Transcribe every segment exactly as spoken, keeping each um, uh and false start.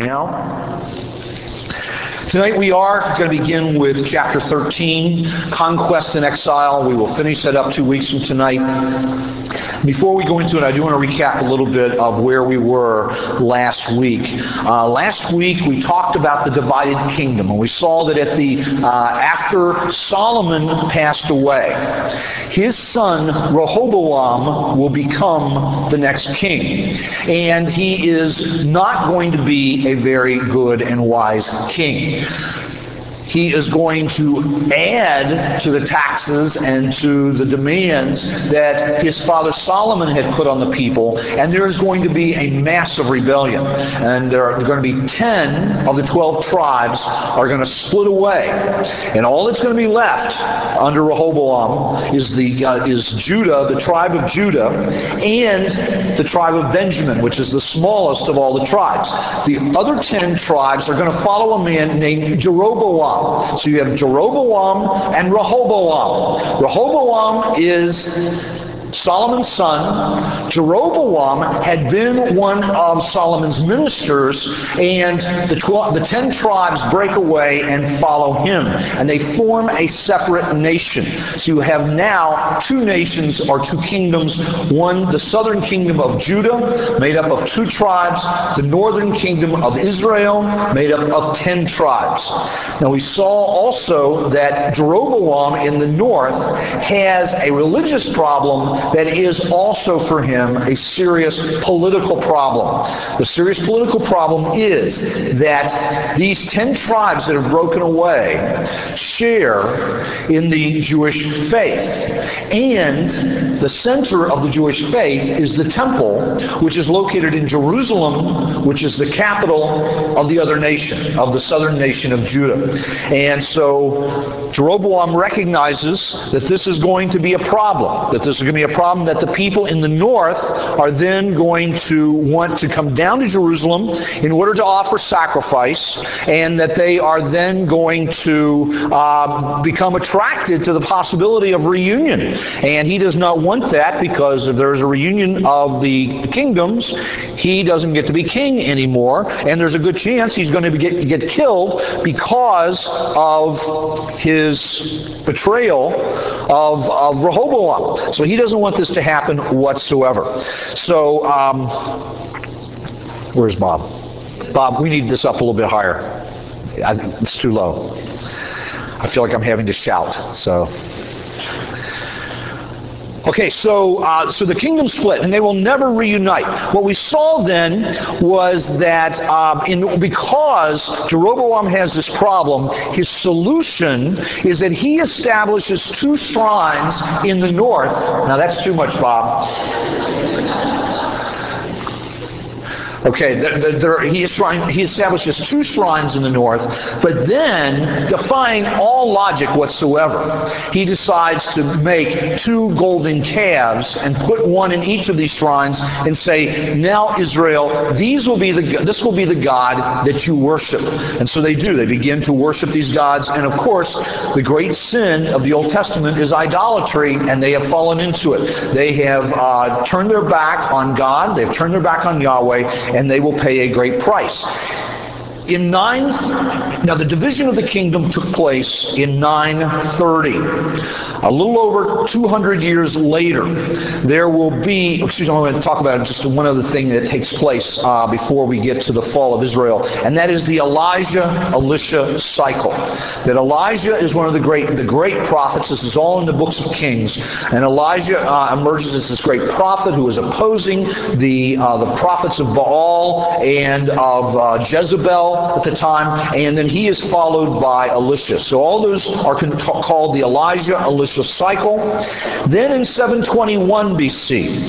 Now, tonight we are going to begin with chapter thirteen, Conquest and Exile. We will finish that up two weeks from tonight. Before we go into it, I do want to recap a little bit of where we were last week. Uh, last week we talked about the divided kingdom, and we saw that at the uh, after Solomon passed away, his son Rehoboam will become the next king, and he is not going to be a very good and wise king. He is going to add to the taxes and to the demands that his father Solomon had put on the people, and there is going to be a massive rebellion. And there are going to be ten of the twelve tribes are going to split away, and all that's going to be left under Rehoboam is the uh, is Judah, the tribe of Judah, and the tribe of Benjamin, which is the smallest of all the tribes. The other ten tribes are going to follow a man named Jeroboam. So you have Jeroboam and Rehoboam. Rehoboam is Solomon's son. Jeroboam had been one of Solomon's ministers, and the, tw- the ten tribes break away and follow him, and they form a separate nation. So you have now two nations, or two kingdoms. One, the southern kingdom of Judah, made up of two tribes. The northern kingdom of Israel, made up of ten tribes. Now we saw also that Jeroboam in the north has a religious problem that is also for him a serious political problem. The serious political problem is that these ten tribes that have broken away share in the Jewish faith. And the center of the Jewish faith is the temple, which is located in Jerusalem, which is the capital of the other nation, of the southern nation of Judah. And so Jeroboam recognizes that this is going to be a problem, that this is going to be a problem that the people in the north are then going to want to come down to Jerusalem in order to offer sacrifice, and that they are then going to uh, become attracted to the possibility of reunion. And he does not want that, because if there's a reunion of the kingdoms, he doesn't get to be king anymore, and there's a good chance he's going to get, get killed because of his betrayal of, of Rehoboam. So he doesn't want this to happen whatsoever. So, um, where's Bob? Bob, we need this up a little bit higher. I, it's too low. I feel like I'm having to shout. So, okay, so uh, so the kingdom split, and they will never reunite. What we saw then was that um, in, because Jeroboam has this problem, his solution is that he establishes two shrines in the north. Now that's too much, Bob. Okay, there, there, he, is trying, he establishes two shrines in the north, but then, defying all logic whatsoever, he decides to make two golden calves and put one in each of these shrines and say, now Israel, these will be the, this will be the God that you worship. And so they do. They begin to worship these gods, and of course, the great sin of the Old Testament is idolatry, and they have fallen into it. They have uh, turned their back on God, they've turned their back on Yahweh, and they will pay a great price. In nine, now the division of the kingdom took place in nine thirty. A little over two hundred years later, there will be, excuse me, I'm going to talk about just one other thing that takes place uh, before we get to the fall of Israel, and that is the Elijah-Elisha cycle. That Elijah is one of the great, the great prophets. This is all in the books of Kings, and Elijah uh, emerges as this great prophet who is opposing the uh, the prophets of Baal and of uh, Jezebel at the time, and then he is followed by Elisha. So all those are called the Elijah-Elisha cycle. Then in seven twenty-one B C,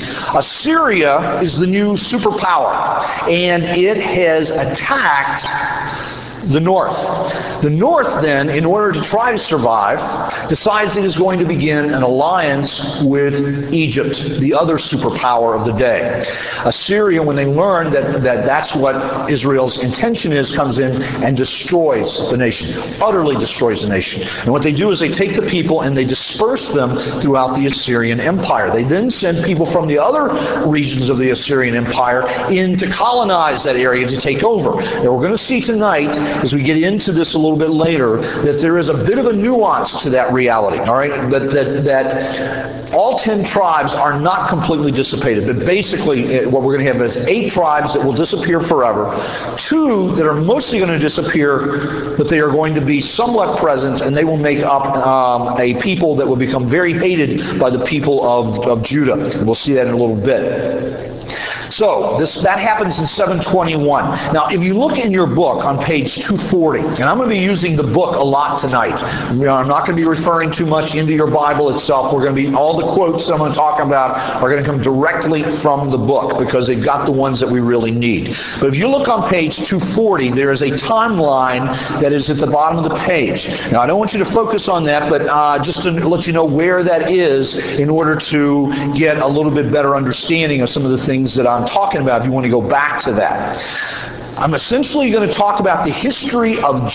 Assyria is the new superpower, and it has attacked The north. The north, then, in order to try to survive, decides it is going to begin an alliance with Egypt, the other superpower of the day. Assyria, when they learn that, that that's what Israel's intention is, comes in and destroys the nation, utterly destroys the nation. And what they do is they take the people and they disperse them throughout the Assyrian Empire. They then send people from the other regions of the Assyrian Empire in to colonize that area, to take over. And we're going to see tonight, as we get into this a little bit later, that there is a bit of a nuance to that reality, all right? That, that, that all ten tribes are not completely dissipated, but basically what we're going to have is eight tribes that will disappear forever, two that are mostly going to disappear, but they are going to be somewhat present, and they will make up um, a people that will become very hated by the people of, of Judah. And we'll see that in a little bit. So, this, that happens in seven twenty-one. Now, if you look in your book on page two forty, and I'm going to be using the book a lot tonight. You know, I'm not going to be referring too much into your Bible itself. We're going to be, all the quotes that I'm going to talk about are going to come directly from the book, because they've got the ones that we really need. But if you look on page two forty, there is a timeline that is at the bottom of the page. Now, I don't want you to focus on that, but uh, just to let you know where that is in order to get a little bit better understanding of some of the things that I'm talking about, if you want to go back to that. I'm essentially going to talk about the history of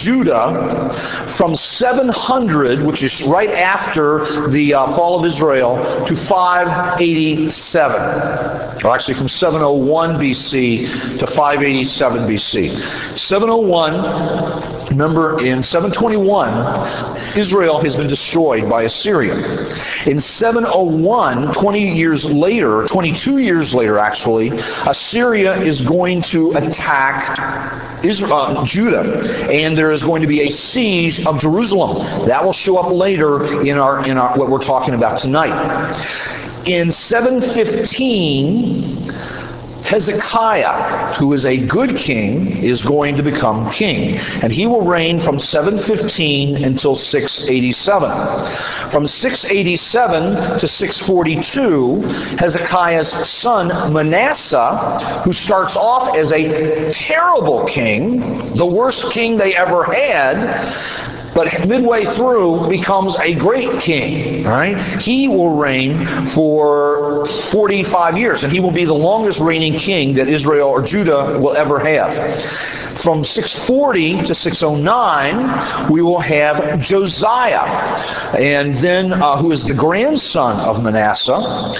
Judah from seven hundred, which is right after the uh, fall of Israel, to five eighty-seven. Or actually from seven oh one B C to five eighty-seven B C. seven oh one, remember in seven twenty-one, Israel has been destroyed by Assyria. In seven oh one, twenty years later, twenty-two years later actually, Assyria is going to attack Israel, uh, Judah, and there is going to be a siege of Jerusalem. That will show up later in our in our what we're talking about tonight. In seven fifteen, Hezekiah, who is a good king, is going to become king. And he will reign from seven fifteen until six eighty-seven. From six eighty-seven to six forty-two, Hezekiah's son Manasseh, who starts off as a terrible king, the worst king they ever had, but midway through becomes a great king. All right? He will reign for forty-five years, and he will be the longest reigning king that Israel or Judah will ever have. From six forty to six oh nine, we will have Josiah, and then uh, who is the grandson of Manasseh.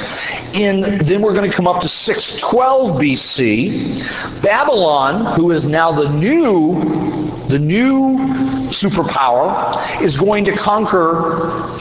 And then we're going to come up to six twelve B C. Babylon, who is now the new the new superpower, is going to conquer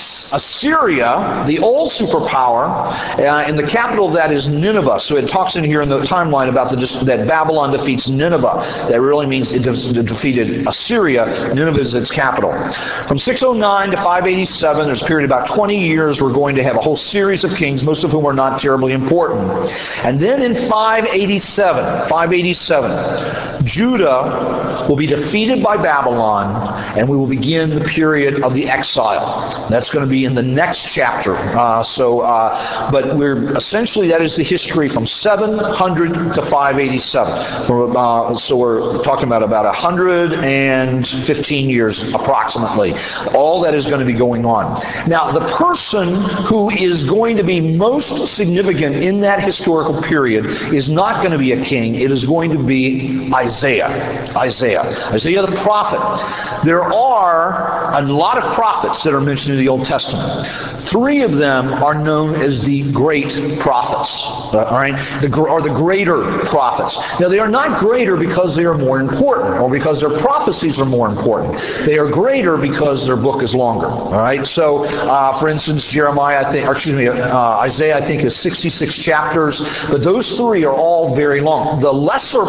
Assyria, the old superpower, uh, and the capital of that is Nineveh. So it talks in here in the timeline about the, that Babylon defeats Nineveh. That really means it, de- it defeated Assyria. Nineveh is its capital. From six oh nine to five eighty-seven, there's a period of about twenty years. We're going to have a whole series of kings, most of whom are not terribly important. And then in five eighty-seven, five eighty-seven, Judah will be defeated by Babylon, and we will begin the period of the exile. That's going to be in the next chapter. Uh, so, uh, but we're essentially, that is the history from seven hundred to five eighty-seven. From, uh, so we're talking about about one hundred fifteen years approximately. All that is going to be going on. Now, the person who is going to be most significant in that historical period is not going to be a king. It is going to be Isaiah. Isaiah. Isaiah the prophet. There are a lot of prophets that are mentioned in the Old Testament. Three of them are known as the great prophets, all right, the, or the greater prophets. Now, they are not greater because they are more important or because their prophecies are more important. They are greater because their book is longer, all right? So, uh, for instance, Jeremiah, I think, or excuse me, uh, Isaiah, I think, is sixty-six chapters, but those three are all very long. The lesser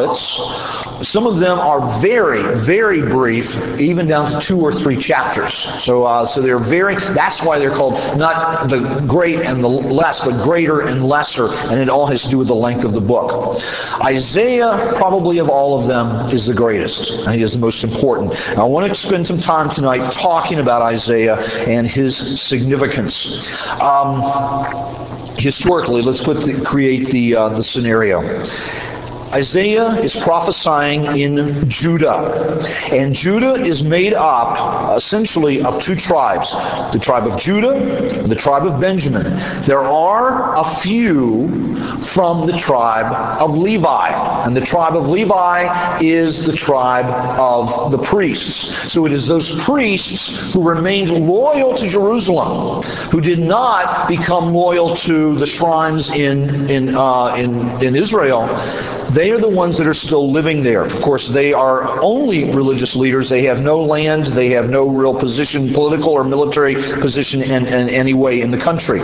prophets, some of them are very, very brief, even down to two or three chapters. So, uh, so they're very, that's why they're called not the great and the less, but greater and lesser, and it all has to do with the length of the book. Isaiah, probably of all of them, is the greatest, and he is the most important. Now, I want to spend some time tonight talking about Isaiah and his significance. Um, historically, let's put the, create the uh, the scenario. Isaiah is prophesying in Judah. And Judah is made up essentially of two tribes, the tribe of Judah and the tribe of Benjamin. There are a few from the tribe of Levi. And the tribe of Levi is the tribe of the priests. So it is those priests who remained loyal to Jerusalem, who did not become loyal to the shrines in, in, uh, in, in Israel. They are the ones that are still living there. Of course, they are only religious leaders. They have no land. They have no real position, political or military position in, in any way in the country.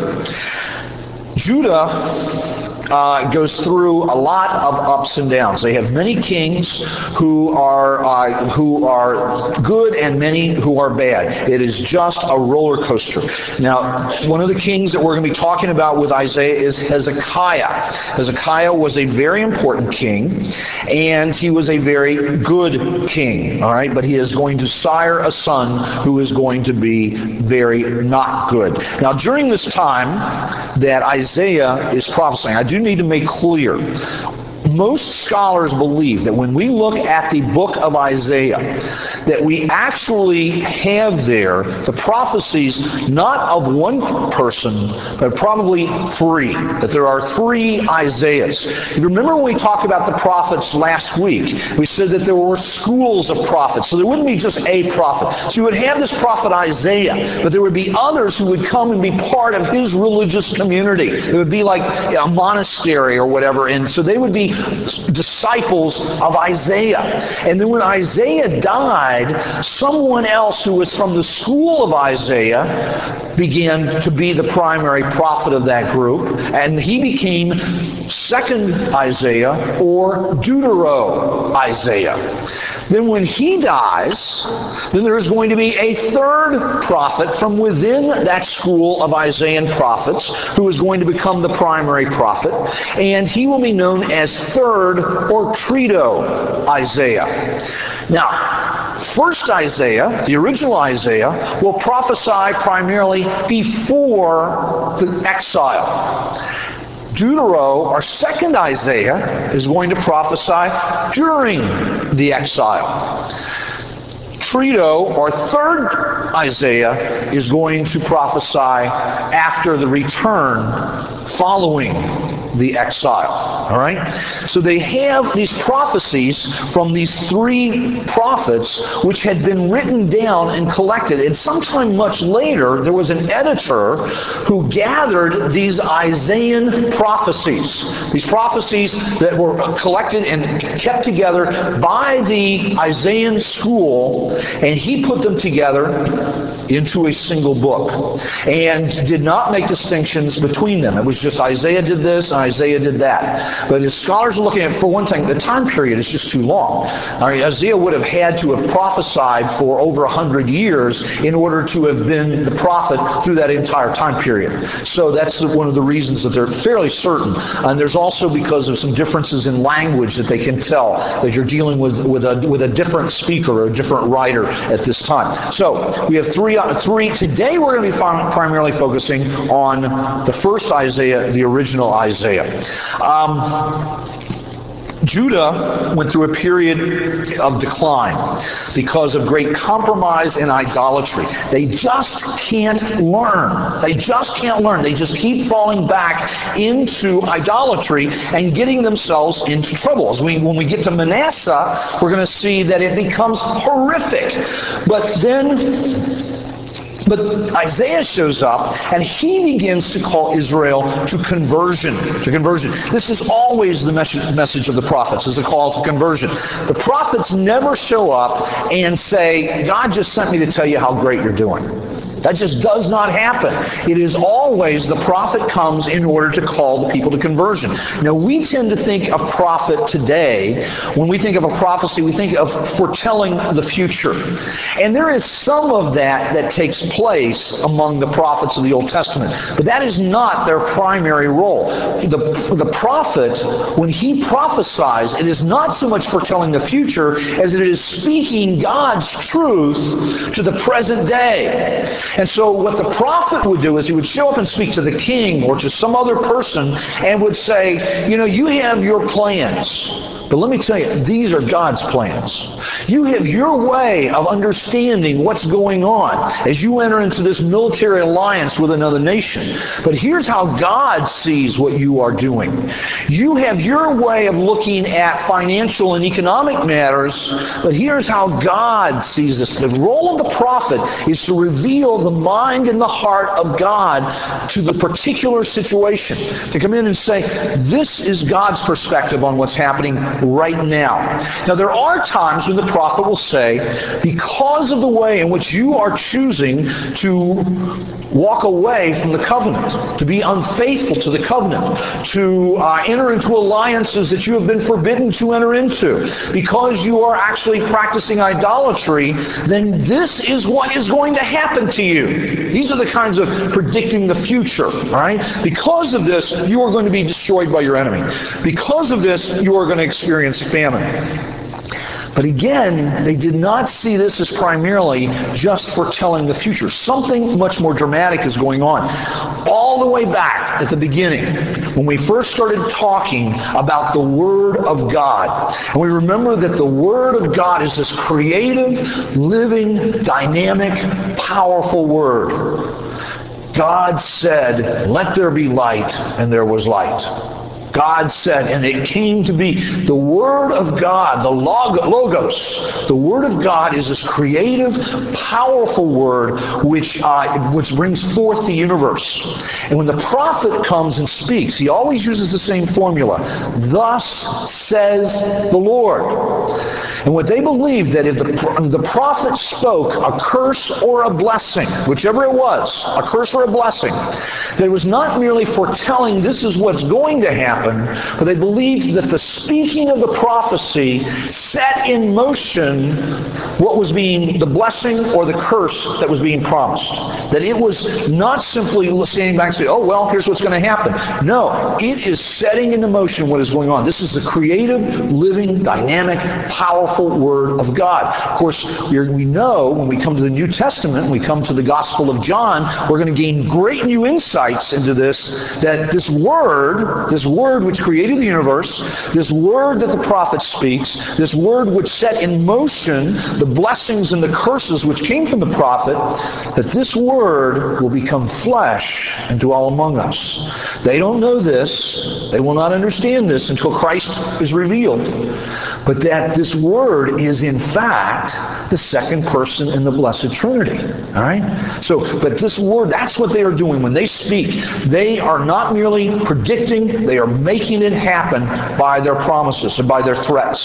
Judah Uh, goes through a lot of ups and downs. They have many kings who are uh, who are good and many who are bad. It is just a roller coaster. Now, one of the kings that we're going to be talking about with Isaiah is Hezekiah. Hezekiah was a very important king, and he was a very good king. All right, but he is going to sire a son who is going to be very not good. Now, during this time that Isaiah is prophesying, I do need to make clear, most scholars believe that when we look at the book of Isaiah, that we actually have there the prophecies not of one person, but probably three. That there are three Isaiahs. You remember when we talked about the prophets last week, we said that there were schools of prophets. So there wouldn't be just a prophet. So you would have this prophet Isaiah, but there would be others who would come and be part of his religious community. It would be like a monastery or whatever, and so they would be disciples of Isaiah. And then when Isaiah died, someone else who was from the school of Isaiah began to be the primary prophet of that group, and he became second Isaiah or Deutero Isaiah. Then when he dies, then there is going to be a third prophet from within that school of Isaiah prophets who is going to become the primary prophet, and he will be known as third or Trito Isaiah. Now, first Isaiah, the original Isaiah, will prophesy primarily before the exile. Deutero, our second Isaiah, is going to prophesy during the exile. Trito, or third Isaiah, is going to prophesy after the return following the exile. All right? So they have these prophecies from these three prophets which had been written down and collected. And sometime much later, there was an editor who gathered these Isaiah prophecies. These prophecies that were collected and kept together by the Isaiah school, and he put them together into a single book and did not make distinctions between them. It was just Isaiah did this and Isaiah did that. But as scholars are looking at, for one thing, the time period is just too long. I mean, Isaiah would have had to have prophesied for over a hundred years in order to have been the prophet through that entire time period. So that's one of the reasons that they're fairly certain. And there's also because of some differences in language that they can tell that you're dealing with, with, a, with a different speaker or a different writer at this time. So we have three Three. Today we're going to be primarily focusing on the first Isaiah, the original Isaiah. Um, Judah went through a period of decline because of great compromise and idolatry. They just can't learn. They just can't learn. They just keep falling back into idolatry and getting themselves into trouble. As we, when we get to Manasseh, we're going to see that it becomes horrific. But then But Isaiah shows up, and he begins to call Israel to conversion. To conversion. This is always the message of the prophets, is a call to conversion. The prophets never show up and say, God just sent me to tell you how great you're doing. That just does not happen. It is always the prophet comes in order to call the people to conversion. Now, we tend to think of prophet today. When we think of a prophecy, we think of foretelling the future. And there is some of that that takes place among the prophets of the Old Testament. But that is not their primary role. The, the prophet, when he prophesies, it is not so much foretelling the future as it is speaking God's truth to the present day. And so what the prophet would do is he would show up and speak to the king or to some other person and would say, you know, you have your plans. But let me tell you, these are God's plans. You have your way of understanding what's going on as you enter into this military alliance with another nation. But here's how God sees what you are doing. You have your way of looking at financial and economic matters, but here's how God sees this. The role of the prophet is to reveal the mind and the heart of God to the particular situation. To come in and say, this is God's perspective on what's happening right now. Now, there are times when the prophet will say, because of the way in which you are choosing to walk away from the covenant, to be unfaithful to the covenant, to uh, enter into alliances that you have been forbidden to enter into, because you are actually practicing idolatry, then this is what is going to happen to you. These are the kinds of predicting the future, right? Because of this, you are going to be destroyed by your enemy. Because of this, you are going to experience famine. But again, they did not see this as primarily just foretelling the future. Something much more dramatic is going on. All the way back at the beginning, when we first started talking about the Word of God, and we remember that the Word of God is this creative, living, dynamic, powerful Word. God said, let there be light, and there was light. God said, and it came to be. The Word of God, the Logos, the Word of God is this creative, powerful Word which, uh, which brings forth the universe. And when the prophet comes and speaks, he always uses the same formula. Thus says the Lord. And what they believed, that if the, the prophet spoke a curse or a blessing, whichever it was, a curse or a blessing, that it was not merely foretelling this is what's going to happen, but they believed that the speaking of the prophecy set in motion what was being the blessing or the curse that was being promised. That it was not simply standing back and saying, oh, well, here's what's going to happen. No, it is setting into motion what is going on. This is the creative, living, dynamic, powerful Word of God. Of course, we know when we come to the New Testament, we come to the Gospel of John, we're going to gain great new insights into this, that this Word, this Word which created the universe, this Word that the prophet speaks, this Word which set in motion the blessings and the curses which came from the prophet, that this Word will become flesh and dwell among us. They don't know this. They will not understand this until Christ is revealed. But that this Word is in fact the second person in the Blessed Trinity. All right? So, but this Word, that's what they are doing. When they speak, they are not merely predicting, they are making it happen by their promises and by their threats.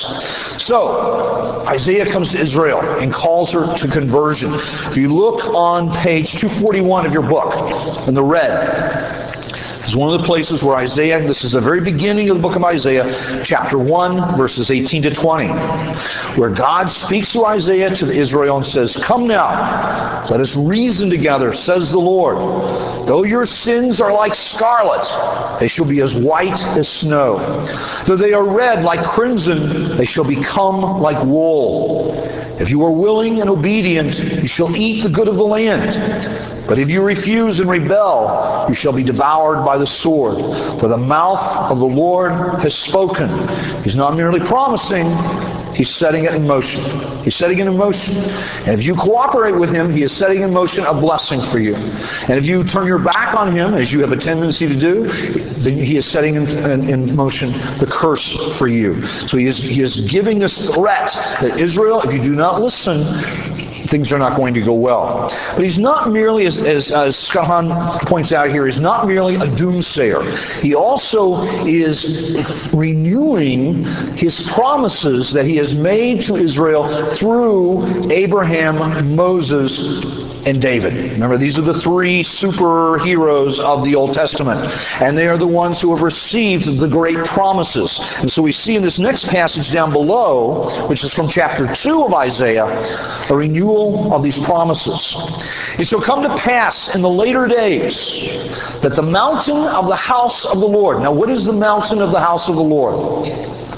So, Isaiah comes to Israel and calls her to conversion. If you look on page two forty-one of your book, in the red, is one of the places where Isaiah, this is the very beginning of the book of Isaiah, chapter one, verses eighteen to twenty, where God speaks to Isaiah, to Israel, and says, come now, let us reason together, says the Lord. Though your sins are like scarlet, they shall be as white as snow. Though they are red like crimson, they shall become like wool. If you are willing and obedient, you shall eat the good of the land. But if you refuse and rebel, you shall be devoured by the sword. For the mouth of the Lord has spoken. He's not merely promising, He's setting it in motion. He's setting it in motion. And if you cooperate with Him, He is setting in motion a blessing for you. And if you turn your back on Him, as you have a tendency to do, then He is setting in, in, in motion the curse for you. So He is, he is giving this threat that Israel, if you do not listen, things are not going to go well. But he's not merely, as, as, as Scott Hahn points out here, he's not merely a doomsayer. He also is renewing his promises that he has made to Israel through Abraham, Moses, and David. Remember, these are the three superheroes of the Old Testament. And they are the ones who have received the great promises. And so we see in this next passage down below, which is from chapter two of Isaiah, a renewal of these promises. It shall come to pass in the later days that the mountain of the house of the Lord. Now, what is the mountain of the house of the Lord?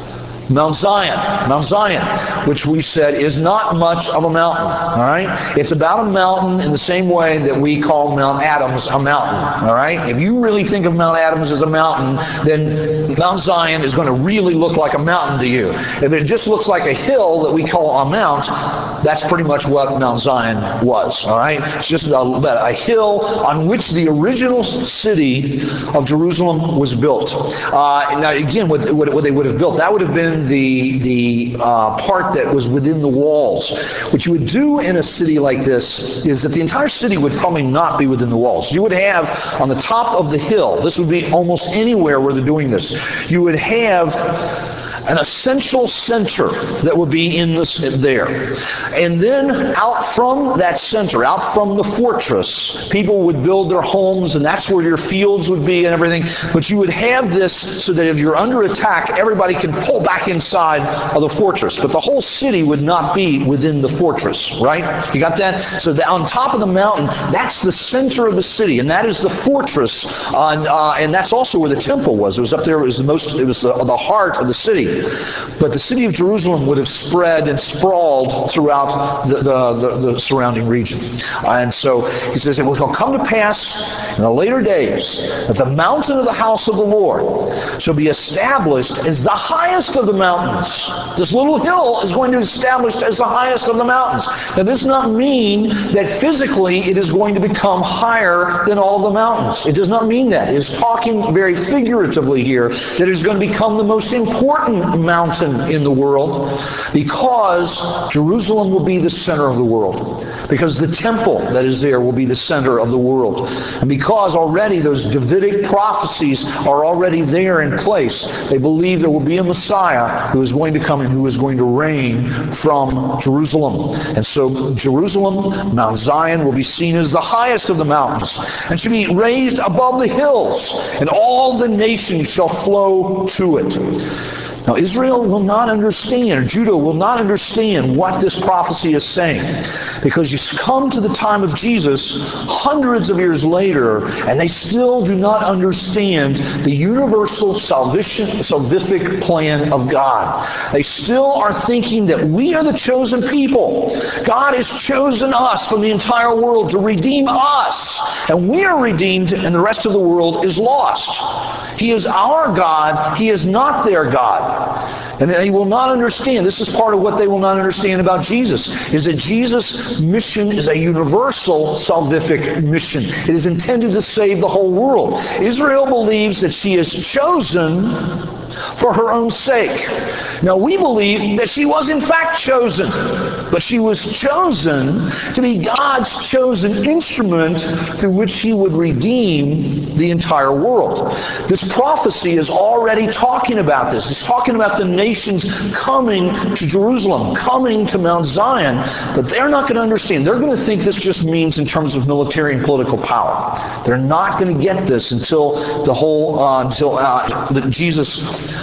Mount Zion. Mount Zion, which we said is not much of a mountain. All right? It's about a mountain in the same way that we call Mount Adams a mountain. All right? If you really think of Mount Adams as a mountain, then Mount Zion is going to really look like a mountain to you. If it just looks like a hill that we call a mount, that's pretty much what Mount Zion was. All right? It's just a, a hill on which the original city of Jerusalem was built. Uh, now, again, what, what, what they would have built, that would have been the, the uh, part that was within the walls. What you would do in a city like this is that the entire city would probably not be within the walls. You would have on the top of the hill, this would be almost anywhere where they're doing this, you would have an essential center that would be in this, there. And then out from that center, out from the fortress, people would build their homes, and that's where your fields would be and everything. But you would have this so that if you're under attack, everybody can pull back inside of the fortress. But the whole city would not be within the fortress, right? You got that? So that on top of the mountain, that's the center of the city, and that is the fortress. Uh, and, uh, and that's also where the temple was. It was up there. It was the most. It was the, the heart of the city. But the city of Jerusalem would have spread and sprawled throughout the, the, the, the surrounding region. And so he says, it will come to pass in the later days that the mountain of the house of the Lord shall be established as the highest of the mountains. This little hill is going to be established as the highest of the mountains. Now, this does not mean that physically it is going to become higher than all the mountains. It does not mean that. It is talking very figuratively here that it is going to become the most important mountain in the world, because Jerusalem will be the center of the world, because the temple that is there will be the center of the world, and because already those Davidic prophecies are already there in place. They believe there will be a Messiah who is going to come and who is going to reign from Jerusalem. And so Jerusalem, Mount Zion, will be seen as the highest of the mountains and should be raised above the hills, and all the nations shall flow to it. Now, Israel will not understand, or Judah will not understand what this prophecy is saying, because you come to the time of Jesus hundreds of years later, and they still do not understand the universal salvation, salvific plan of God. They still are thinking that we are the chosen people. God has chosen us from the entire world to redeem us, and we are redeemed, and the rest of the world is lost. He is our God. He is not their God. And they will not understand. This is part of what they will not understand about Jesus, is that Jesus' mission is a universal salvific mission. It is intended to save the whole world. Israel believes that she is chosen for her own sake. Now, we believe that she was in fact chosen, but she was chosen to be God's chosen instrument through which He would redeem the entire world. This prophecy is already talking about this. It's talking about the nations coming to Jerusalem, coming to Mount Zion, but they're not going to understand. They're going to think this just means in terms of military and political power. They're not going to get this until the whole, uh, until uh, that Jesus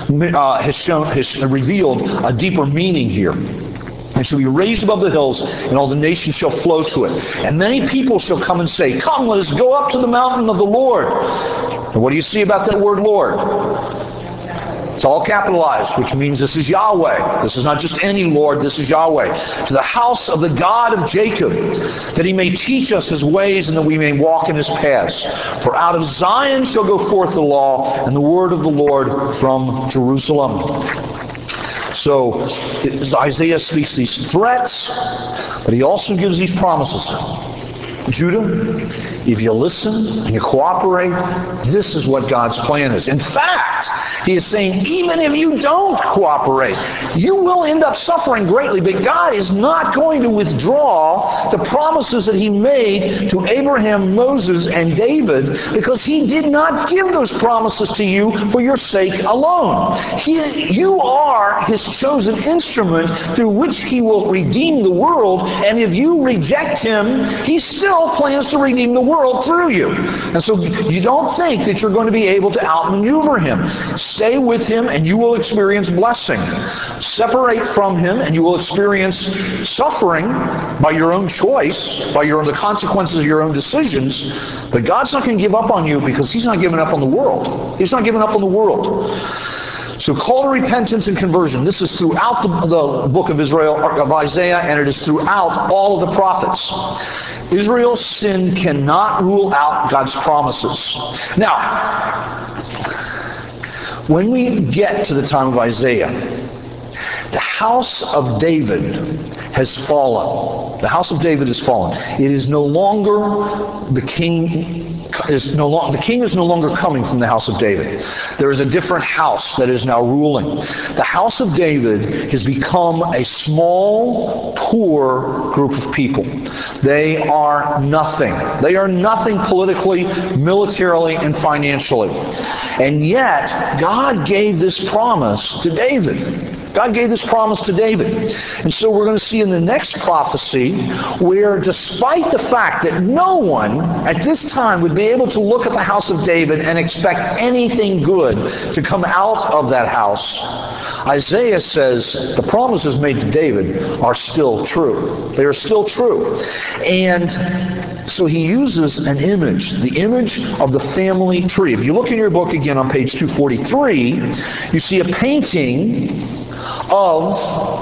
uh, has shown, has revealed a deeper meaning here. And shall be raised above the hills, and all the nations shall flow to it. And many people shall come and say, come, let us go up to the mountain of the Lord. And what do you see about that word Lord? It's all capitalized, which means this is Yahweh. This is not just any Lord, this is Yahweh. To the house of the God of Jacob, that He may teach us His ways, and that we may walk in His paths. For out of Zion shall go forth the law, and the word of the Lord from Jerusalem. So Isaiah speaks these threats, but he also gives these promises. Judah, if you listen and you cooperate, this is what God's plan is. In fact, He is saying, even if you don't cooperate, you will end up suffering greatly, but God is not going to withdraw the promises that He made to Abraham, Moses, and David, because He did not give those promises to you for your sake alone. He, you are His chosen instrument through which He will redeem the world, and if you reject Him, He still plans to redeem the world through you. And so you don't think that you're going to be able to outmaneuver Him. Stay with Him and you will experience blessing. Separate from Him and you will experience suffering by your own choice, by your the consequences of your own decisions. But God's not going to give up on you, because He's not giving up on the world. He's not giving up on the world. So call to repentance and conversion. This is throughout the, the book of Israel, of Isaiah, and it is throughout all of the prophets. Israel's sin cannot rule out God's promises. Now, when we get to the time of Isaiah, the house of David has fallen. The house of David has fallen. It is no longer the king. Is no long, the king is no longer coming from the house of David. There is a different house that is now ruling. The house of David has become a small, poor group of people. They are nothing. They are nothing politically, militarily, and financially. And yet, God gave this promise to David. God gave this promise to David. And so we're going to see in the next prophecy where despite the fact that no one at this time would be able to look at the house of David and expect anything good to come out of that house, Isaiah says the promises made to David are still true. They are still true. And so he uses an image, the image of the family tree. If you look in your book again on page two forty-three, you see a painting of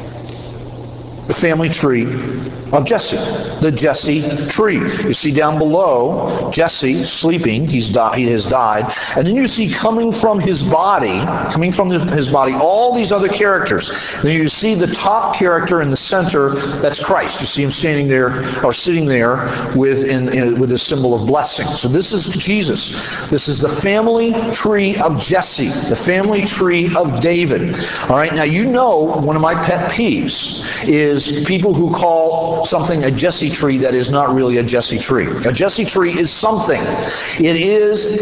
the family tree of Jesse, the Jesse tree. You see down below Jesse sleeping, he's di- he has died, and then you see coming from his body, coming from his body, all these other characters. Then you see the top character in the center, that's Christ. You see him standing there or sitting there with in, in, with a symbol of blessing. So this is Jesus. This is the family tree of Jesse, the family tree of David. All right. Now you know one of my pet peeves is people who call something a Jesse tree that is not really a Jesse tree. A Jesse tree is something. It is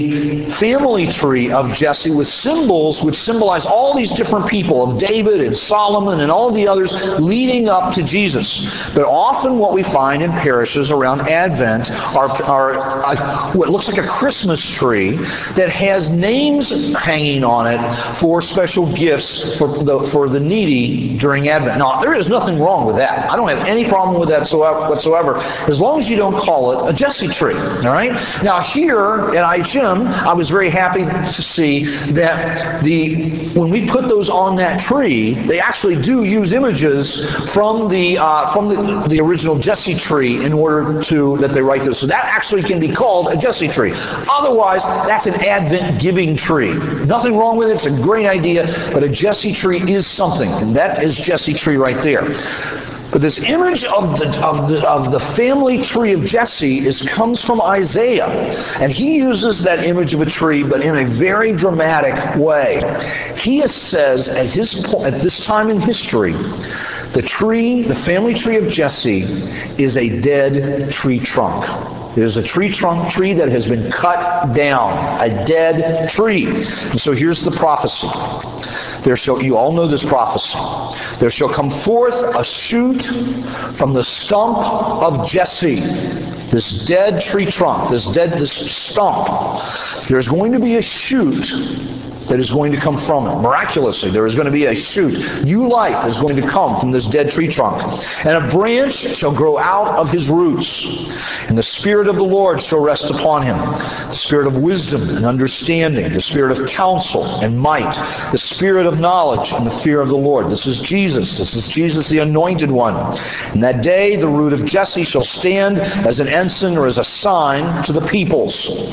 a family tree of Jesse with symbols which symbolize all these different people of David and Solomon and all the others leading up to Jesus. But often what we find in parishes around Advent are, are a, what looks like a Christmas tree that has names hanging on it for special gifts for the, for the needy during Advent. Now, there is nothing wrong with that. I don't have any problem with that whatsoever, as long as you don't call it a Jesse tree. All right? Now here at I H M, I was very happy to see that the when we put those on that tree, they actually do use images from the uh, from the, the original Jesse tree in order to that they write this. So that actually can be called a Jesse tree. Otherwise, that's an Advent giving tree. Nothing wrong with it. It's a great idea, but a Jesse tree is something, and that is Jesse tree right there. But this image of the, of the of the family tree of Jesse is comes from Isaiah, and he uses that image of a tree, but in a very dramatic way. He says at his at this time in history, the tree, the family tree of Jesse, is a dead tree trunk. It is a tree trunk tree that has been cut down, a dead tree. And so here's the prophecy. There shall, you all know this prophecy. There shall come forth a shoot from the stump of Jesse. This dead tree trunk, this dead, this stump. There's going to be a shoot that is going to come from it. Miraculously, there is going to be a shoot. New life is going to come from this dead tree trunk. And a branch shall grow out of his roots. And the Spirit of the Lord shall rest upon him. The Spirit of wisdom and understanding. The Spirit of counsel and might. The Spirit of knowledge and the fear of the Lord. This is Jesus. This is Jesus, the Anointed One. And that day the root of Jesse shall stand as an ensign or as a sign to the peoples.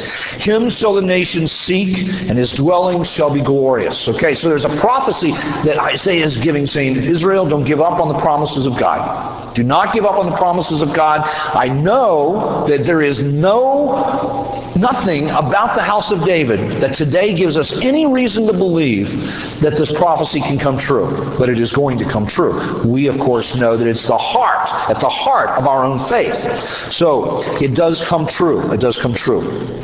Him shall the nations seek, and his dwelling shall be glorious. Okay, so there's a prophecy that Isaiah is giving, saying, Israel, don't give up on the promises of God. Do not give up on the promises of God. I know that there is no, nothing about the house of David that today gives us any reason to believe that this prophecy can come true. But it is going to come true. We, of course, know that it's the heart, at the heart of our own faith. So, it does come true. It does come true.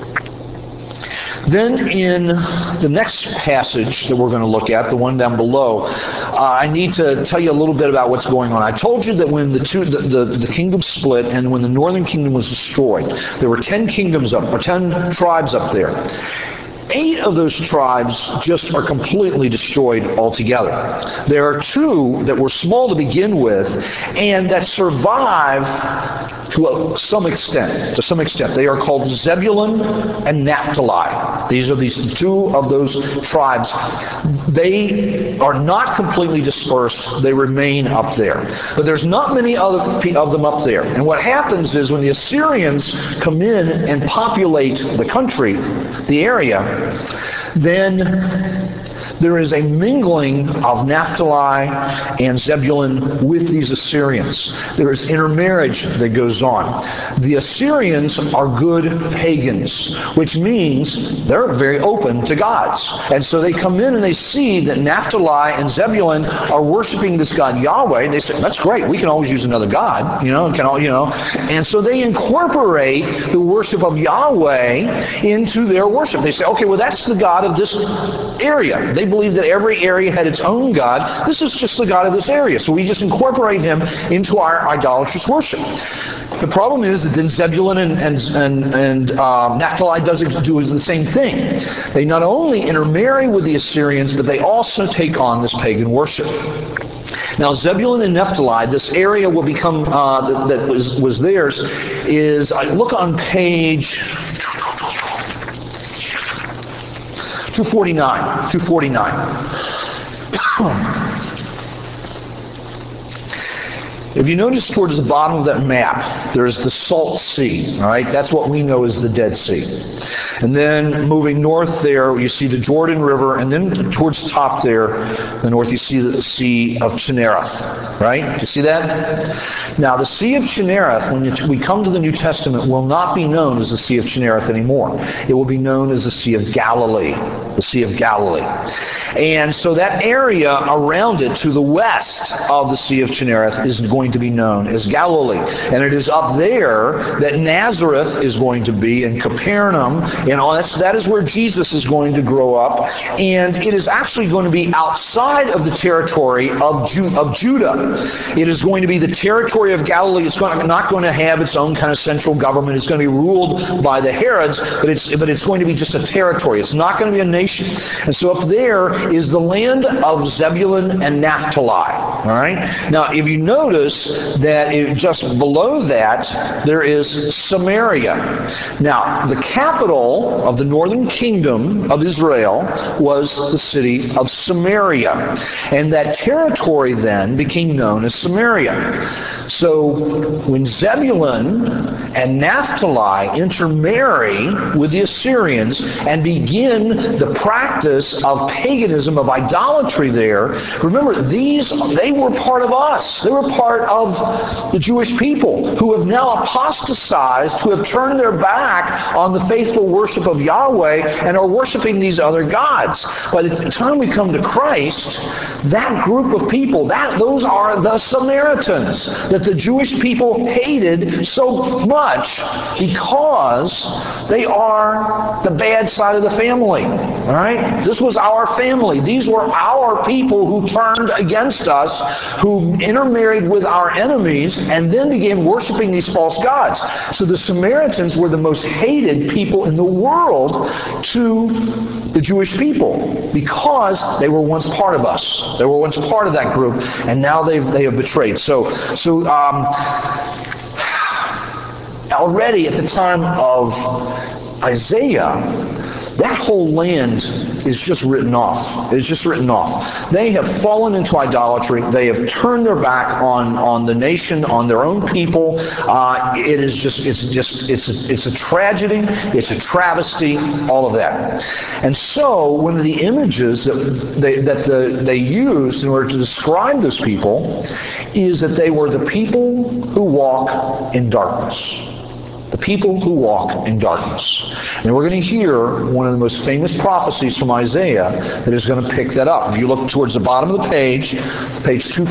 Then in the next passage that we're going to look at, the one down below, uh, I need to tell you a little bit about what's going on. I told you that when the two the, the, the kingdom split and when the northern kingdom was destroyed, there were ten kingdoms up, or ten tribes up there. Eight of those tribes just are completely destroyed altogether. There are two that were small to begin with and that survive to a, some extent. To some extent. They are called Zebulun and Naphtali. These are these two of those tribes. They are not completely dispersed. They remain up there. But there's not many other of them up there. And what happens is when the Assyrians come in and populate the country, the area, then there is a mingling of Naphtali and Zebulun with these Assyrians. There is intermarriage that goes on. The Assyrians are good pagans, which means they're very open to gods. And so they come in and they see that Naphtali and Zebulun are worshiping this god Yahweh. And they say, that's great. We can always use another god. You know, can all, you know. And so they incorporate the worship of Yahweh into their worship. They say, okay, well, that's the god of this area. They believe that every area had its own god. This is just the god of this area. So we just incorporate him into our idolatrous worship. The problem is that then Zebulun and, and, and, and um, Naphtali does do the same thing. They not only intermarry with the Assyrians, but they also take on this pagan worship. Now, Zebulun and Naphtali, this area will become, uh, that, that was, was theirs, is, I look on page two forty-nine. two forty-nine. If you notice towards the bottom of that map, there is the Salt Sea. All right, that's what we know as the Dead Sea. And then moving north there, you see the Jordan River, and then towards the top there, the north, you see the Sea of Chinnereth. Right? Do you see that? Now, the Sea of Chinnereth, when we come to the New Testament, will not be known as the Sea of Chinnereth anymore. It will be known as the Sea of Galilee. The Sea of Galilee. And so that area around it, to the west of the Sea of Chinnereth, is going to be known as Galilee. And it is up there that Nazareth is going to be, and Capernaum, and all that's, that is where Jesus is going to grow up. And it is actually going to be outside of the territory of, Ju- of Judah. It is going to be the territory of Galilee. It's going to, not going to have its own kind of central government. It's going to be ruled by the Herods, but it's, but it's going to be just a territory. It's not going to be a nation. And so up there is the land of Zebulun and Naphtali. All right? Now, if you notice that it, just below that, there is Samaria. Now, the capital of the northern kingdom of Israel was the city of Samaria. And that territory then became known as Samaria. So when Zebulun and Naphtali intermarry with the Assyrians and begin the practice of paganism, of idolatry there, remember, these, they were part of us. They were part of the Jewish people who have now apostatized, who have turned their back on the faithful worship of Yahweh and are worshiping these other gods. By the time we come to Christ, that group of people, that those are the Samaritans that the Jewish people hated so much because they are the bad side of the family. All right? This was our family. These were our people who turned against us, who intermarried with our enemies, and then began worshiping these false gods. So the Samaritans were the most hated people in the world to the Jewish people because they were once part of us. They were once part of that group, and now they've they have betrayed. So, so um, already at the time of Isaiah, that whole land is just written off. It's just written off. They have fallen into idolatry. They have turned their back on, on the nation, on their own people. Uh, it is just, it's just, it's a, it's a tragedy. It's a travesty. All of that. And so, one of the images that they that the, they used in order to describe those people is that they were the people who walk in darkness. The people who walk in darkness. And we're going to hear one of the most famous prophecies from Isaiah that is going to pick that up. If you look towards the bottom of the page, page two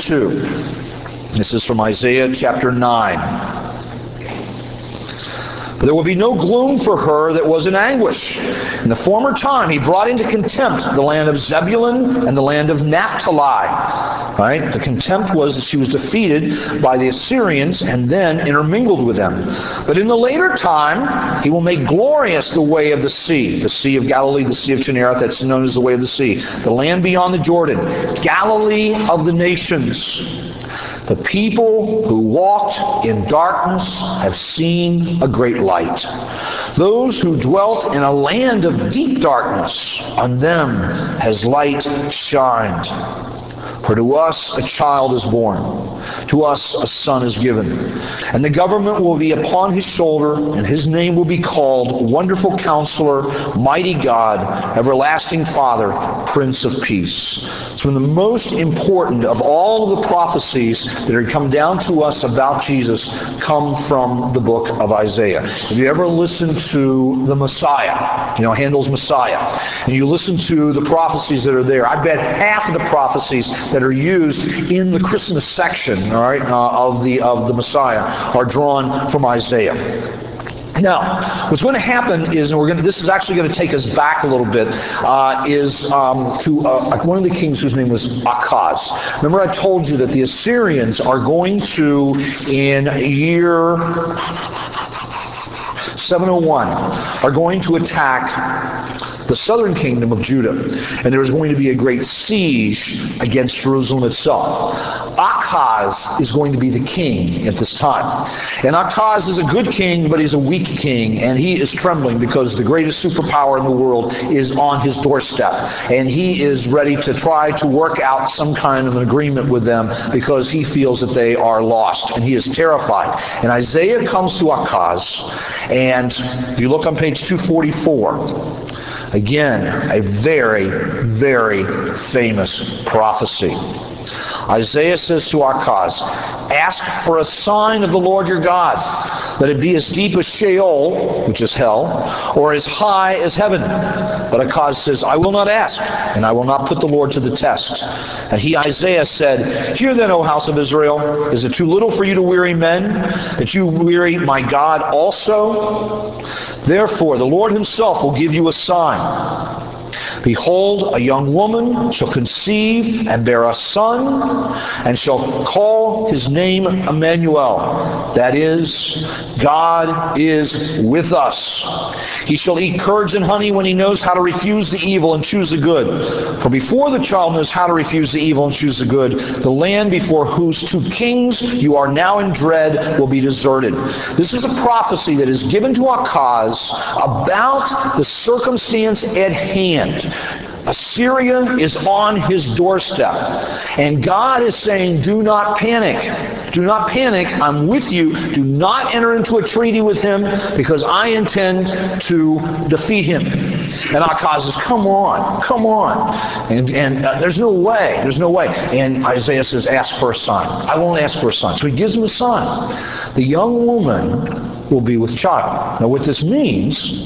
forty-two. This is from Isaiah chapter nine. But there will be no gloom for her that was in anguish. In the former time, he brought into contempt the land of Zebulun and the land of Naphtali. Right? The contempt was that she was defeated by the Assyrians and then intermingled with them. But in the later time, he will make glorious the way of the sea, the Sea of Galilee, the Sea of Chinnereth, that's known as the way of the sea, the land beyond the Jordan, Galilee of the nations. The people who walked in darkness have seen a great light. Those who dwelt in a land of deep darkness, on them has light shined. For to us a child is born, to us a son is given, and the government will be upon his shoulder, and his name will be called Wonderful Counselor, Mighty God, Everlasting Father, Prince of Peace. It's one of the most important of all of the prophecies that are come down to us about Jesus come from the book of Isaiah. Have you ever listened to the Messiah, you know, Handel's Messiah, and you listen to the prophecies that are there? I bet half of the prophecies that are used in the Christmas section, all right, uh, of the of the Messiah are drawn from Isaiah. Now, what's going to happen is, and we're going to, this is actually going to take us back a little bit, uh, is um, to uh, one of the kings whose name was Achaz. Remember I told you that the Assyrians are going to, in year seven oh one, are going to attack the southern kingdom of Judah. And there is going to be a great siege against Jerusalem itself. Achaz is going to be the king at this time. And Achaz is a good king, but he's a weak king. And he is trembling because the greatest superpower in the world is on his doorstep. And he is ready to try to work out some kind of an agreement with them because he feels that they are lost. And he is terrified. And Isaiah comes to Achaz. And if you look on page two forty-four, again, a very, very famous prophecy. Isaiah says to Achaz, ask for a sign of the Lord your God. Let it be as deep as Sheol, which is hell, or as high as heaven. But Achaz says, I will not ask, and I will not put the Lord to the test. And he, Isaiah, said, hear then, O house of Israel, is it too little for you to weary men, that you weary my God also? Therefore, the Lord himself will give you a sign. Behold, a young woman shall conceive and bear a son, and shall call his name Emmanuel. That is, God is with us. He shall eat curds and honey when he knows how to refuse the evil and choose the good. For before the child knows how to refuse the evil and choose the good, the land before whose two kings you are now in dread will be deserted. This is a prophecy that is given to Achaz about the circumstance at hand. Assyria is on his doorstep. And God is saying, do not panic. Do not panic. I'm with you. Do not enter into a treaty with him because I intend to defeat him. And Achaz says, come on, come on. And, and uh, there's no way. There's no way. And Isaiah says, ask for a son. I won't ask for a son. So he gives him a son. The young woman will be with child. Now what this means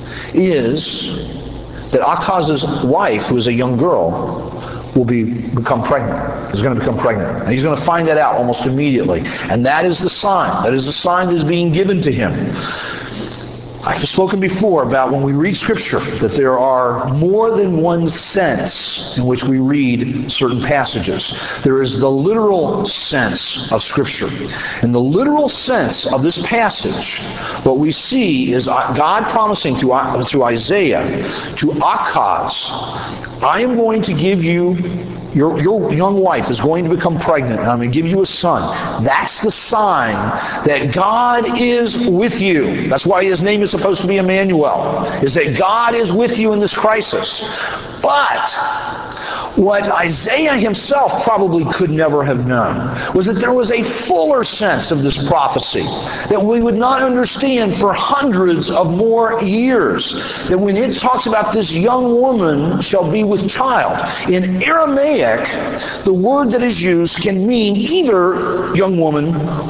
is that Achaz's wife, who is a young girl, will be become pregnant. Is going to become pregnant. And he's going to find that out almost immediately. And that is the sign. That is the sign that is being given to him. I've spoken before about when we read Scripture that there are more than one sense in which we read certain passages. There is the literal sense of Scripture. In the literal sense of this passage, what we see is God promising through, through Isaiah to Achaz, I am going to give you Your, your young wife is going to become pregnant, and I'm going to give you a son. That's the sign that God is with you. That's why his name is supposed to be Emmanuel, is that God is with you in this crisis. But what Isaiah himself probably could never have known was that there was a fuller sense of this prophecy that we would not understand for hundreds of more years. That when it talks about this young woman shall be with child, in Aramaic, the word that is used can mean either young woman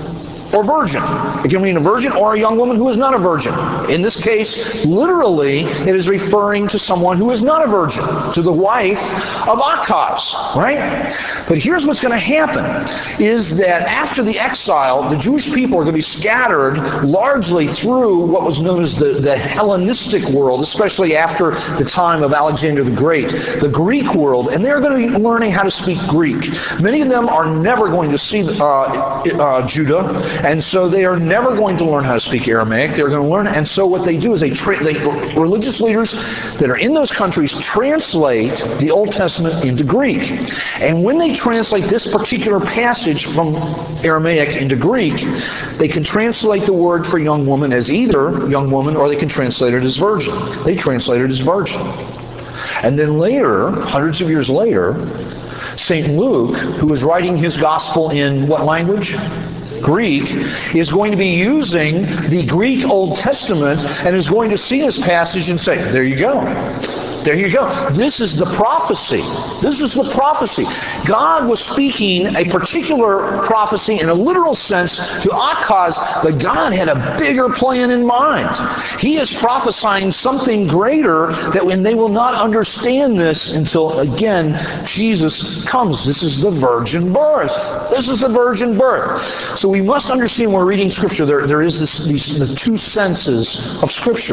or virgin. It can mean a virgin or a young woman who is not a virgin. In this case, literally, it is referring to someone who is not a virgin, to the wife of Achaz, right? But here's what's going to happen, is that after the exile, the Jewish people are going to be scattered largely through what was known as the, the Hellenistic world, especially after the time of Alexander the Great, the Greek world, and they're going to be learning how to speak Greek. Many of them are never going to see uh, uh, Judah, and so they are never going to learn how to speak Aramaic. They're going to learn, and so what they do is they, tra- they religious leaders that are in those countries translate the Old Testament into Greek. And when they translate this particular passage from Aramaic into Greek, they can translate the word for young woman as either young woman or they can translate it as virgin. They translate it as virgin. And then later, hundreds of years later, Saint Luke, who is writing his gospel in what language? Greek, is going to be using the Greek Old Testament and is going to see this passage and say, there you go. There you go. This is the prophecy. This is the prophecy. God was speaking a particular prophecy in a literal sense to Achaz, but God had a bigger plan in mind. He is prophesying something greater that when they will not understand this until, again, Jesus comes. This is the virgin birth. This is the virgin birth. So we must understand when we're reading Scripture, there, there is this, these the two senses of Scripture.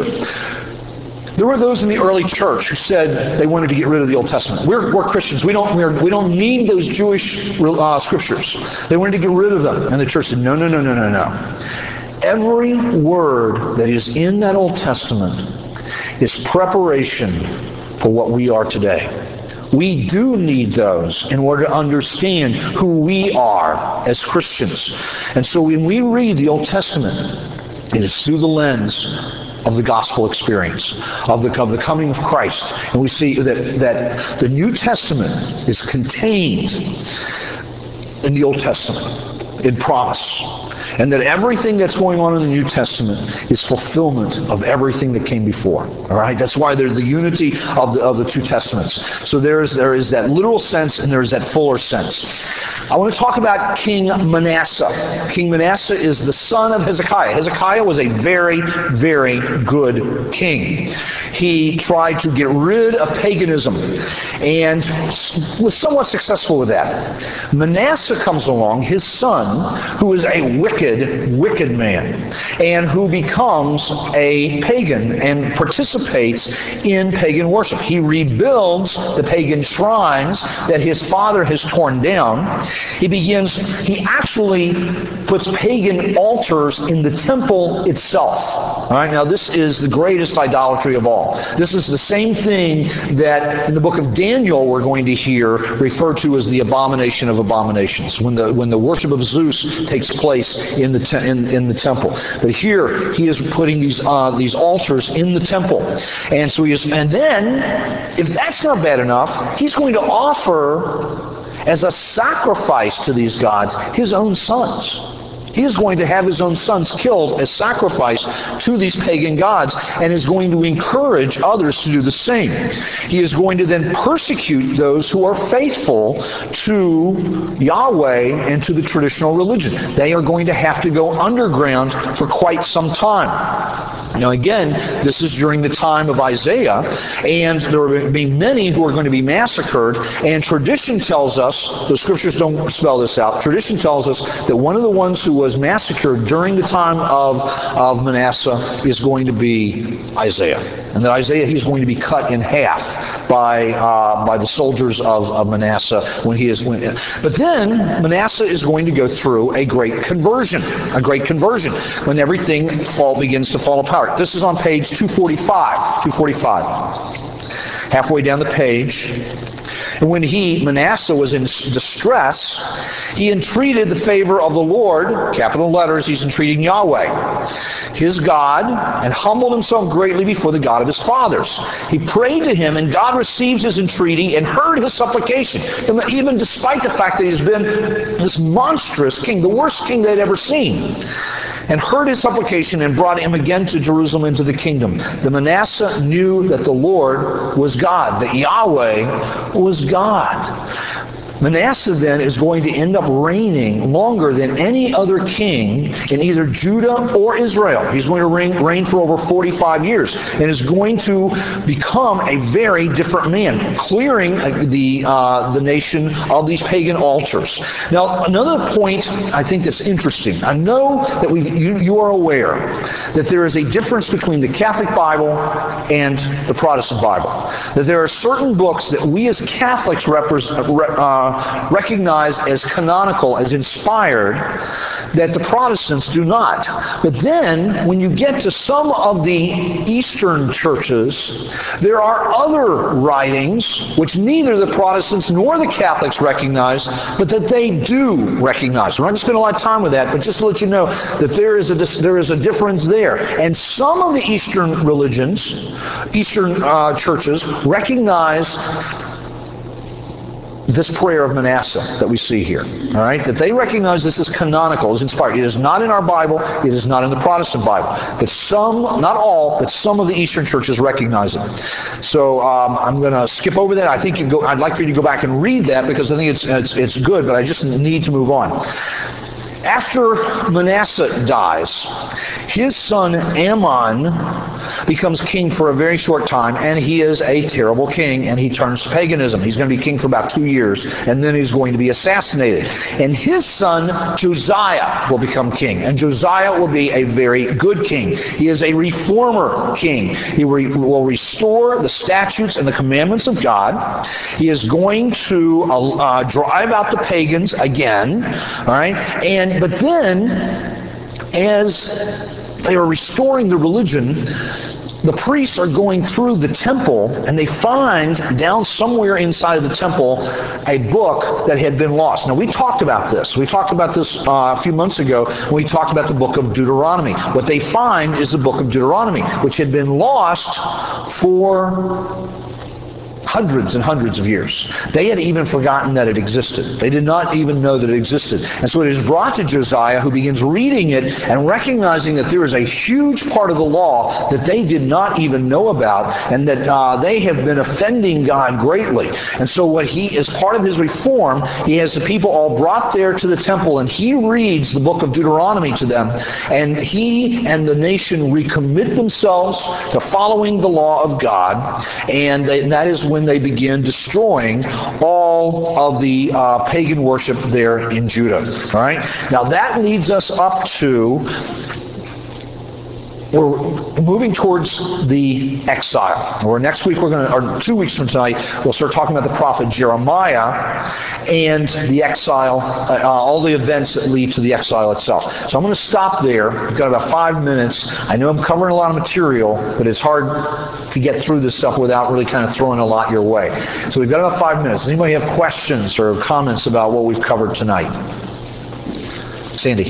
There were those in the early church who said they wanted to get rid of the Old Testament. We're, we're Christians. We don't, we're, we don't need those Jewish uh, scriptures. They wanted to get rid of them. And the church said, no, no, no, no, no, no. Every word that is in that Old Testament is preparation for what we are today. We do need those in order to understand who we are as Christians. And so when we read the Old Testament, it is through the lens of the gospel experience, of the, of the coming of Christ. And we see that, that the New Testament is contained in the Old Testament, in promise. And that everything that's going on in the New Testament is fulfillment of everything that came before. All right? That's why there's the unity of the, of the two Testaments. So there is, there is that literal sense and there is that fuller sense. I want to talk about King Manasseh. King Manasseh is the son of Hezekiah. Hezekiah was a very, very good king. He tried to get rid of paganism and was somewhat successful with that. Manasseh comes along, his son, who is a wicked, wicked man, and who becomes a pagan and participates in pagan worship. He rebuilds the pagan shrines that his father has torn down. He begins, he actually puts pagan altars in the temple itself. All right, now this is the greatest idolatry of all. This is the same thing that in the book of Daniel we're going to hear referred to as the abomination of abominations, when the when the worship of Zeus takes place in the te- in, in the temple. But here he is putting these uh, these altars in the temple, and so he is, and then if that's not bad enough, he's going to offer as a sacrifice to these gods his own sons. He is going to have his own sons killed as sacrifice to these pagan gods and is going to encourage others to do the same. He is going to then persecute those who are faithful to Yahweh and to the traditional religion. They are going to have to go underground for quite some time. Now again, this is during the time of Isaiah, and there will be many who are going to be massacred, and tradition tells us, the scriptures don't spell this out, tradition tells us that one of the ones who was massacred during the time of, of Manasseh is going to be Isaiah. And that Isaiah, he's going to be cut in half by uh, by the soldiers of, of Manasseh when he is. When, but then Manasseh is going to go through a great conversion, a great conversion when everything fall begins to fall apart. This is on page two forty-five. two forty-five. Halfway down the page. And when he, Manasseh, was in distress, he entreated the favor of the Lord, capital letters, he's entreating Yahweh, his God, and humbled himself greatly before the God of his fathers. He prayed to him, and God received his entreaty and heard his supplication, even despite the fact that he's been this monstrous king, the worst king they'd ever seen, and heard his supplication and brought him again to Jerusalem into the kingdom. The Manasseh knew that the Lord was God, that Yahweh was God. Manasseh then is going to end up reigning longer than any other king in either Judah or Israel. He's going to reign, reign for over forty-five years and is going to become a very different man, clearing the, uh, the nation of these pagan altars. Now, another point I think that's interesting. I know that we, you, you are aware that there is a difference between the Catholic Bible and the Protestant Bible. That there are certain books that we as Catholics represent, uh, recognize as canonical, as inspired, that the Protestants do not. But then, when you get to some of the Eastern churches, there are other writings which neither the Protestants nor the Catholics recognize, but that they do recognize. We're not going to spend a lot of time with that, but just to let you know that there is a there is a difference there. And some of the Eastern religions, Eastern uh, churches, recognize this prayer of Manasseh that we see here. All right? That they recognize this as canonical, as inspired. It is not in our Bible. It is not in the Protestant Bible. But some, not all, but some of the Eastern churches recognize it. So um, I'm going to skip over that. I think you go, I'd like for you to go back and read that because I think it's, it's, it's good, but I just need to move on. After Manasseh dies, his son Amon becomes king for a very short time, and he is a terrible king, and he turns to paganism. He's going to be king for about two years, and then he's going to be assassinated. And his son Josiah will become king, and Josiah will be a very good king. He is a reformer king. He re- will restore the statutes and the commandments of God. He is going to uh, drive out the pagans again, all right, and but then, as they are restoring the religion, the priests are going through the temple, and they find down somewhere inside of the temple a book that had been lost. Now, we talked about this. We talked about this uh, a few months ago when we talked about the book of Deuteronomy. What they find is the book of Deuteronomy, which had been lost for hundreds and hundreds of years. They had even forgotten that it existed. They did not even know that it existed. And so it is brought to Josiah, who begins reading it and recognizing that there is a huge part of the law that they did not even know about, and that uh, they have been offending God greatly. And so what he, as part of his reform, he has the people all brought there to the temple, and he reads the book of Deuteronomy to them, and he and the nation recommit themselves to following the law of God, and, they, and that is when when they begin destroying all of the uh, pagan worship there in Judah. All right? Now that leads us up to, we're moving towards the exile. Or next week we're going to, or two weeks from tonight, we'll start talking about the prophet Jeremiah and the exile, uh, all the events that lead to the exile itself. So I'm going to stop there. We've got about five minutes. I know I'm covering a lot of material, but it's hard to get through this stuff without really kind of throwing a lot your way. So we've got about five minutes. Does anybody have questions or comments about what we've covered tonight? Sandy.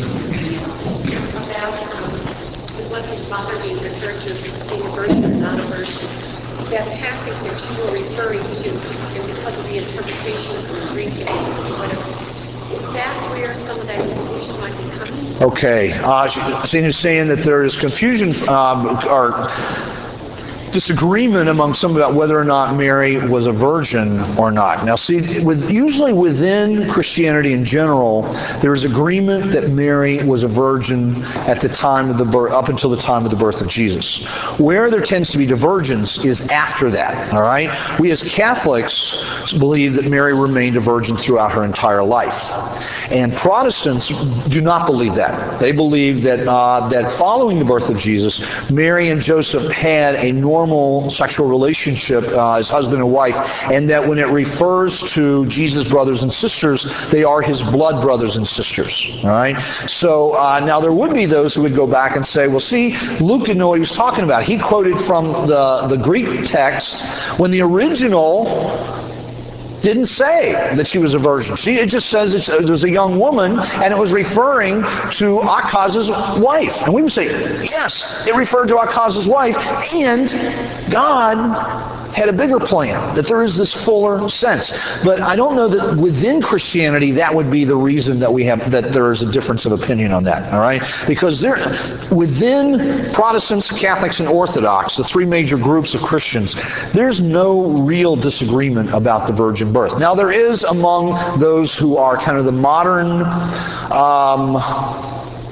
Father being referred to as being a virgin or not a virgin. That passage that you were referring to, and because of the interpretation of the Greek and whatever, is that where some of that confusion might be coming? Okay. Uh, Sandy's saying that there is confusion um, or disagreement among some about whether or not Mary was a virgin or not. Now, see, with, usually within Christianity in general, there is agreement that Mary was a virgin at the time of the birth, up until the time of the birth of Jesus. Where there tends to be divergence is after that. All right, we as Catholics believe that Mary remained a virgin throughout her entire life, and Protestants do not believe that. They believe that uh, that following the birth of Jesus, Mary and Joseph had a normal normal sexual relationship uh, as husband and wife, and that when it refers to Jesus' brothers and sisters, they are his blood brothers and sisters. All right? So uh, now there would be those who would go back and say, well, see, Luke didn't know what he was talking about. He quoted from the, the Greek text when the original didn't say that she was a virgin. See, it just says it was a young woman, and it was referring to Achaz's wife. And we would say, yes, it referred to Achaz's wife, and God had a bigger plan, that there is this fuller sense. But I don't know that within Christianity that would be the reason that we have that there is a difference of opinion on that, all right? Because there, within Protestants, Catholics, and Orthodox, the three major groups of Christians, there's no real disagreement about the virgin birth. Now, there is among those who are kind of the modern um,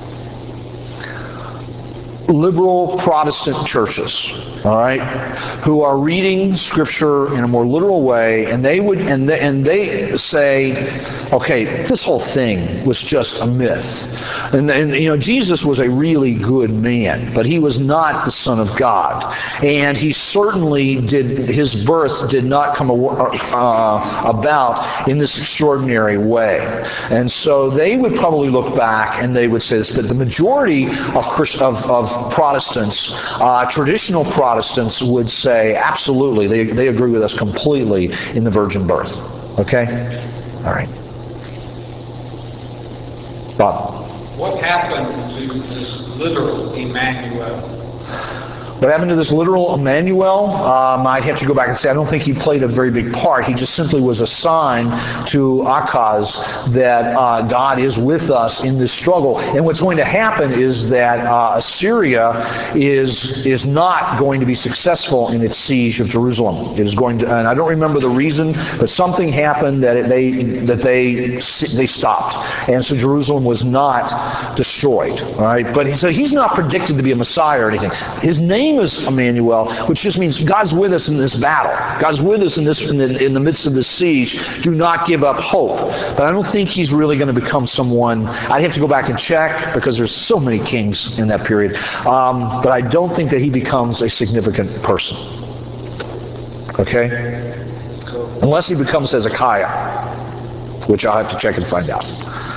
liberal Protestant churches, all right, who are reading Scripture in a more literal way, and they would and they, and they say, okay, this whole thing was just a myth, and, and you know, Jesus was a really good man, but he was not the Son of God, and he certainly did his birth did not come uh, about in this extraordinary way, and so they would probably look back and they would say this, but the majority of Christ, of, of Protestants, uh, traditional Protestants would say absolutely, they, they agree with us completely in the virgin birth. Okay? All right. Bob. What happened to this literal Emmanuel? What happened to this literal Emmanuel? Um, I'd have to go back and say I don't think he played a very big part. He just simply was a sign to Achaz that uh, God is with us in this struggle. And what's going to happen is that uh, Assyria is is not going to be successful in its siege of Jerusalem. It is going to, and I don't remember the reason, but something happened that it, they that they they stopped, and so Jerusalem was not destroyed. All right, but he, so he's not predicted to be a Messiah or anything. His name is Emmanuel, which just means God's with us in this battle. God's with us in this in the, in the midst of this siege. Do not give up hope. But I don't think he's really going to become someone. I'd have to go back and check because there's so many kings in that period. Um, but I don't think that he becomes a significant person. Okay? Unless he becomes Hezekiah, which I'll have to check and find out.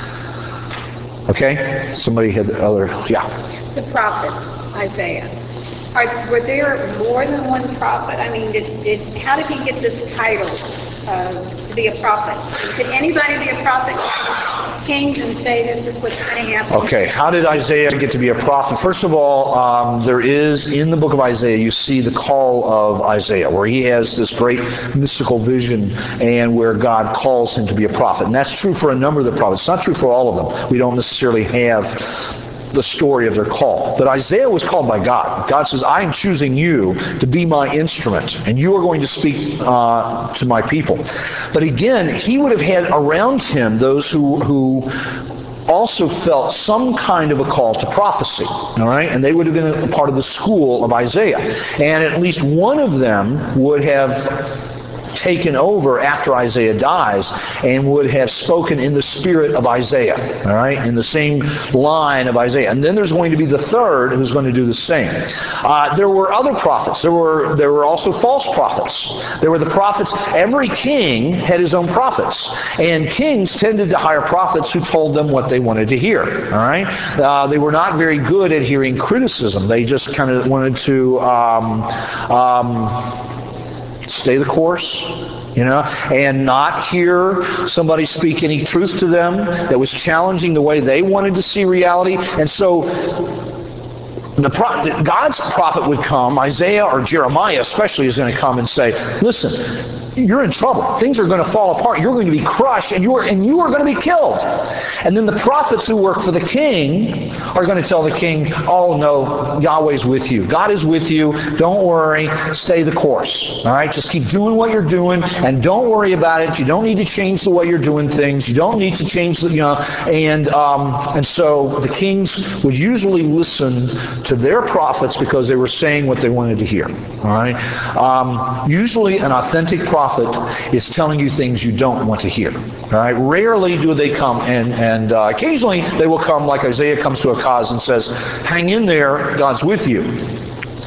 Okay? Somebody had the other, yeah. The prophets, Isaiah. Are, were there more than one prophet? I mean, did, did how did he get this title uh, to be a prophet? Could anybody be a prophet? Kings and say this is what's going to happen? Okay, how did Isaiah get to be a prophet? First of all, um, there is, in the book of Isaiah, you see the call of Isaiah, where he has this great mystical vision and where God calls him to be a prophet. And that's true for a number of the prophets. It's not true for all of them. We don't necessarily have the story of their call. But Isaiah was called by God. God says, I am choosing you to be my instrument, and you are going to speak uh, to my people. But again, he would have had around him those who who also felt some kind of a call to prophecy, all right? And they would have been a part of the school of Isaiah. And at least one of them would have taken over after Isaiah dies and would have spoken in the spirit of Isaiah, all right, in the same line of Isaiah. And then there's going to be the third who's going to do the same. Uh, there were other prophets. There were there were also false prophets. There were the prophets. Every king had his own prophets, and kings tended to hire prophets who told them what they wanted to hear, all right? Uh, they were not very good at hearing criticism. They just kind of wanted to um, um, stay the course, you know, and not hear somebody speak any truth to them that was challenging the way they wanted to see reality. And so the pro- God's prophet would come, Isaiah or Jeremiah especially is going to come and say, listen, you're in trouble. Things are going to fall apart. You're going to be crushed, and you are, and you are going to be killed. And then the prophets who work for the king are going to tell the king, oh no, Yahweh's with you. God is with you. Don't worry. Stay the course. All right? Just keep doing what you're doing, and don't worry about it. You don't need to change the way you're doing things. You don't need to change the, you know, and, um, and so the kings would usually listen to their prophets because they were saying what they wanted to hear. All right? Um, usually an authentic prophet is telling you things you don't want to hear. All right? Rarely do they come, and, and uh, occasionally they will come like Isaiah comes to Achaz and says, hang in there, God's with you.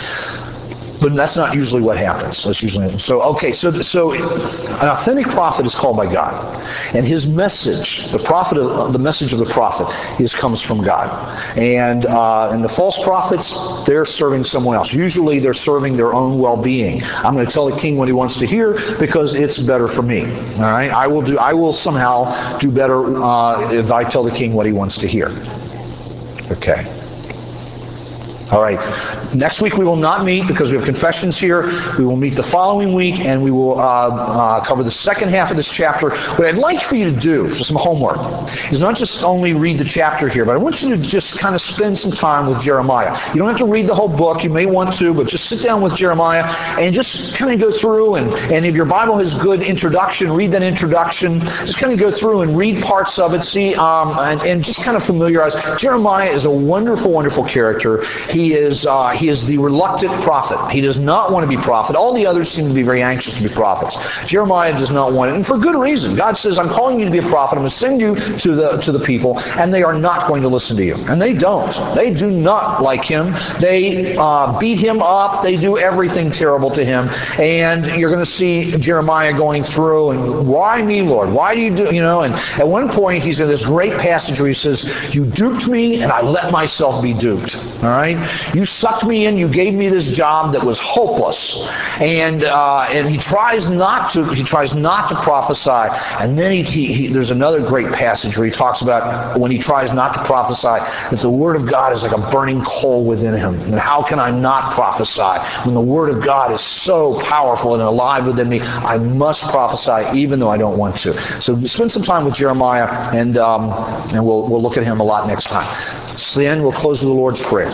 But that's not usually what happens. That's usually so. Okay, so so an authentic prophet is called by God, and his message, the prophet, of, the message of the prophet, is comes from God. And uh, and the false prophets, they're serving someone else. Usually, they're serving their own well-being. I'm going to tell the king what he wants to hear because it's better for me. All right, I will do. I will somehow do better uh, if I tell the king what he wants to hear. Okay. All right. Next week we will not meet because we have confessions here. We will meet the following week, and we will uh, uh, cover the second half of this chapter. What I'd like for you to do, for some homework, is not just only read the chapter here, but I want you to just kind of spend some time with Jeremiah. You don't have to read the whole book. You may want to, but just sit down with Jeremiah and just kind of go through. And, and if your Bible has good introduction, read that introduction. Just kind of go through and read parts of it. See, um, and, and just kind of familiarize. Jeremiah is a wonderful, wonderful character. He He is, uh, he is the reluctant prophet. He does not want to be prophet. All the others seem to be very anxious to be prophets. Jeremiah does not want it, and for good reason. God says, I'm calling you to be a prophet. I'm going to send you to the, to the people, and they are not going to listen to you. And they don't. They do not like him. They uh, beat him up. They do everything terrible to him. And you're going to see Jeremiah going through, and why me, Lord? Why do you do, you know? And at one point, he's in this great passage where he says, you duped me, and I let myself be duped. All right? You sucked me in. You gave me this job that was hopeless, and uh, and he tries not to. He tries not to prophesy. And then he, he, he there's another great passage where he talks about when he tries not to prophesy that the word of God is like a burning coal within him. And how can I not prophesy when the word of God is so powerful and alive within me? I must prophesy even though I don't want to. So spend some time with Jeremiah, and um, and we'll we'll look at him a lot next time. So then we'll close with the Lord's Prayer.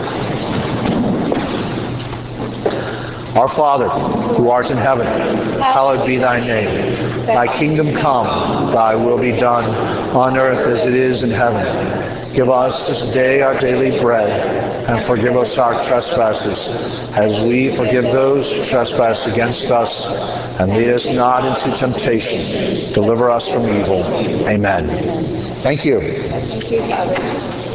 Our Father, who art in heaven, hallowed be thy name. Thy kingdom come, thy will be done, on earth as it is in heaven. Give us this day our daily bread, and forgive us our trespasses, as we forgive those who trespass against us. And lead us not into temptation. Deliver us from evil. Amen. Thank you. Thank you, Father.